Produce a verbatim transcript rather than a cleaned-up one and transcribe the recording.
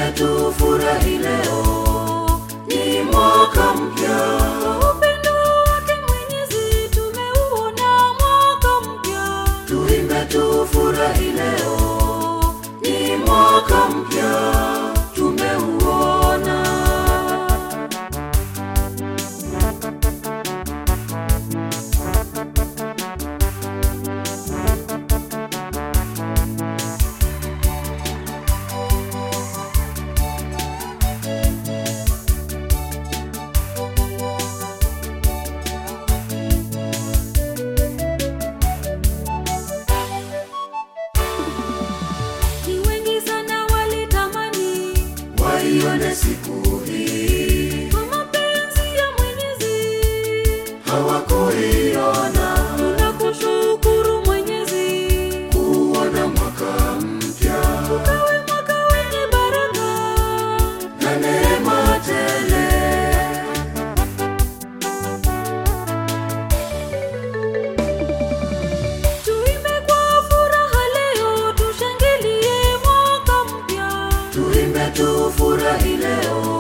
tuimbe tufurahi leo, ni mwaka mpya. Upendo wake Mwenyezi tumeuona mwaka mpya. Tuimbe tufurahi leo, ni mwaka mpya tumeuona. Waione siku hii, kwa mapenzi ya Mwenyezi hawakuiona. Tunakushukuru Mwenyezi kuona mwaka mpya, ukawe mwaka wenye baraka na neema tele. Tuimbe kwa furaha leo, tushangilie mwaka mpya. Tuimbe tufurahi leo,